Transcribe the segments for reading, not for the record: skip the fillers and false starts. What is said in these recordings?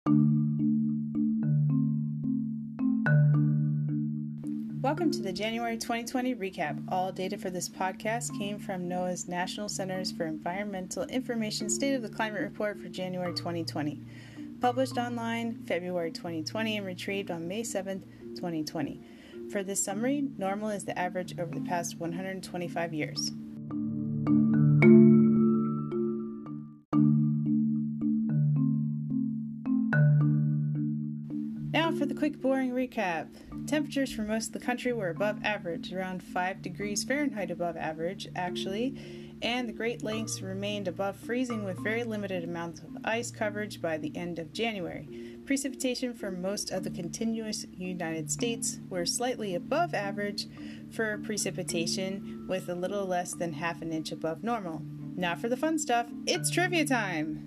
Welcome to the January 2020 recap. All data for this podcast came from NOAA's National Centers for Environmental Information State of the Climate Report for January 2020. Published online February 2020 and retrieved on May 7th, 2020. For this summary, normal is the average over the past 125 years. Now for the quick, boring recap. Temperatures for most of the country were above average, around 5 degrees Fahrenheit above average, actually, and the Great Lakes remained above freezing with very limited amounts of ice coverage by the end of January. Precipitation for most of the contiguous United States were slightly above average for precipitation, with a little less than half an inch above normal. Now for the fun stuff, it's trivia time!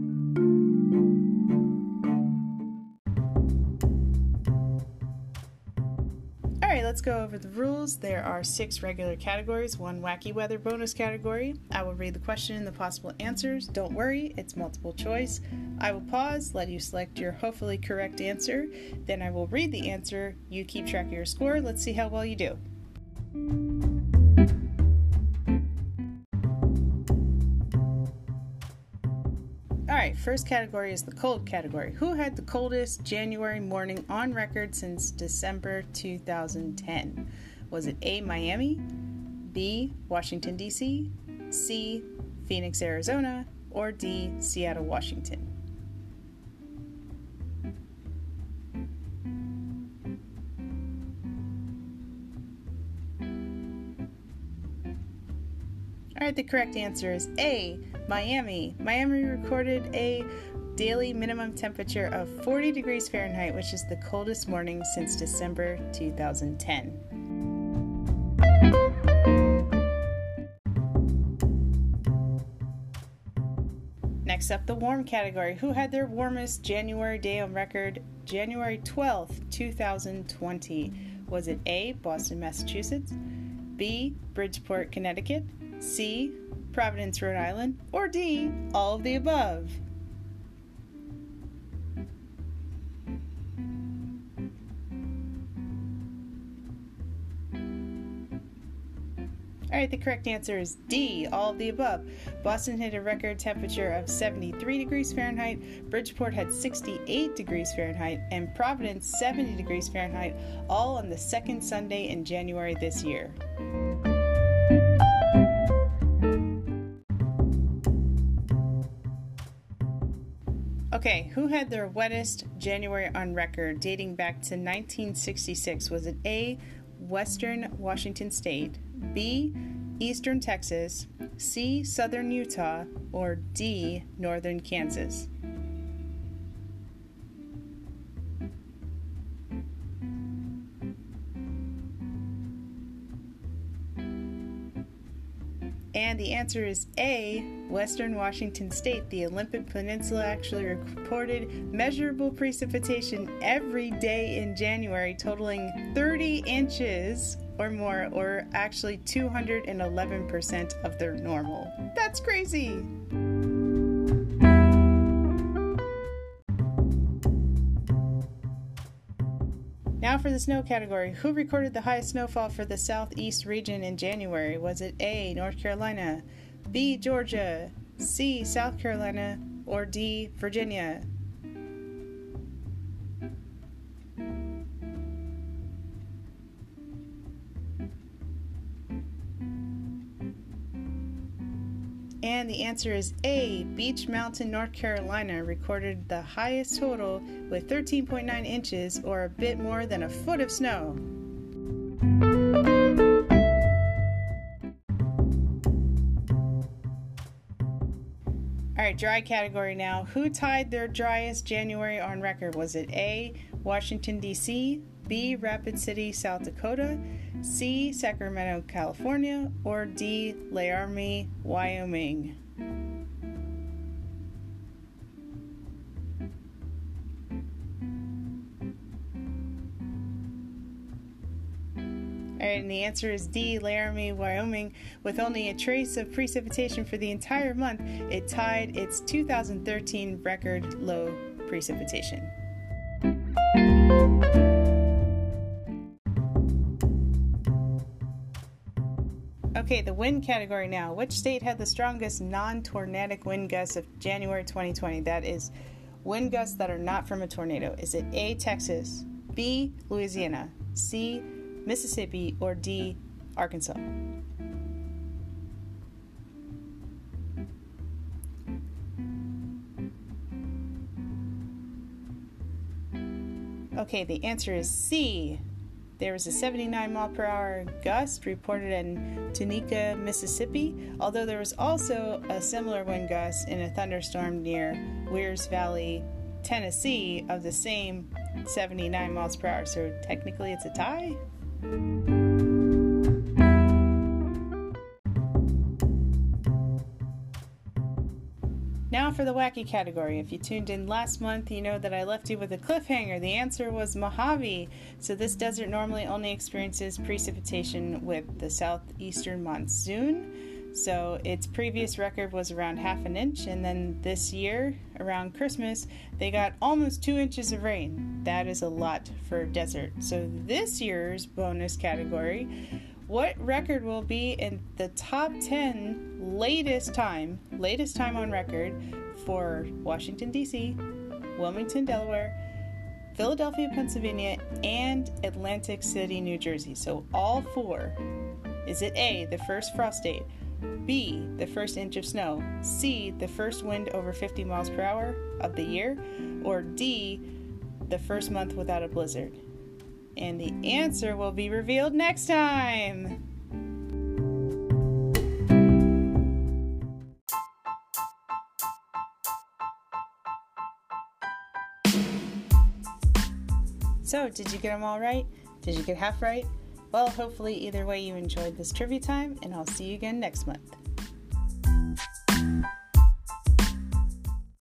Alright, let's go over the rules. There are 6 regular categories, 1 wacky weather bonus category. I will read the question and the possible answers. Don't worry, it's multiple choice. I will pause, let you select your hopefully correct answer. Then I will read the answer. You keep track of your score. Let's see how well you do. Alright, first category is the cold category. Who had the coldest January morning on record since December 2010? Was it A, Miami, B, Washington, D.C., C, Phoenix, Arizona, or D, Seattle, Washington? Alright, the correct answer is A, Miami. Miami recorded a daily minimum temperature of 40 degrees Fahrenheit, which is the coldest morning since December 2010. Next up, the warm category. Who had their warmest January day on record, January 12th, 2020? Was it A, Boston, Massachusetts, B, Bridgeport, Connecticut, C, Providence, Rhode Island, or D, all of the above? Alright, the correct answer is D, all of the above. Boston hit a record temperature of 73 degrees Fahrenheit, Bridgeport had 68 degrees Fahrenheit, and Providence 70 degrees Fahrenheit, all on the second Sunday in January this year. Okay, who had their wettest January on record dating back to 1966? Was it A, Western Washington State, B, Eastern Texas, C, Southern Utah, or D, Northern Kansas? And the answer is A, Western Washington State. The Olympic Peninsula actually reported measurable precipitation every day in January, totaling 30 inches or more, or actually 211% of their normal. That's crazy! Now for the snow category. Who recorded the highest snowfall for the southeast region in January? Was it A, North Carolina, B, Georgia, C, South Carolina, or D, Virginia? And the answer is A, Beech Mountain, North Carolina recorded the highest total with 13.9 inches, or a bit more than a foot of snow. Alright, dry category now. Who tied their driest January on record? Was it A, Washington, D.C., B, Rapid City, South Dakota, C, Sacramento, California, or D, Laramie, Wyoming? Alright, and the answer is D, Laramie, Wyoming. With only a trace of precipitation for the entire month, it tied its 2013 record low precipitation. Okay, the wind category now. Which state had the strongest non-tornadic wind gusts of January 2020? That is, wind gusts that are not from a tornado. Is it A, Texas, B, Louisiana, C, Mississippi, or D, Arkansas? Okay, the answer is C. There was a 79 mile per hour gust reported in Tunica, Mississippi, although there was also a similar wind gust in a thunderstorm near Wears Valley, Tennessee, of the same 79 miles per hour. So technically it's a tie. Now for the wacky category. If you tuned in last month, you know that I left you with a cliffhanger. The answer was Mojave. So this desert normally only experiences precipitation with the southeastern monsoon. So its previous record was around half an inch, and then this year, around Christmas, they got almost 2 inches of rain. That is a lot for a desert. So this year's bonus category, what record will be in the top 10 latest time on record for Washington, D.C., Wilmington, Delaware, Philadelphia, Pennsylvania, and Atlantic City, New Jersey? So all four. Is it A, the first frost date, B, the first inch of snow, C, the first wind over 50 miles per hour of the year, or D, the first month without a blizzard? And the answer will be revealed next time! So, did you get them all right? Did you get half right? Well, hopefully either way you enjoyed this trivia time, and I'll see you again next month.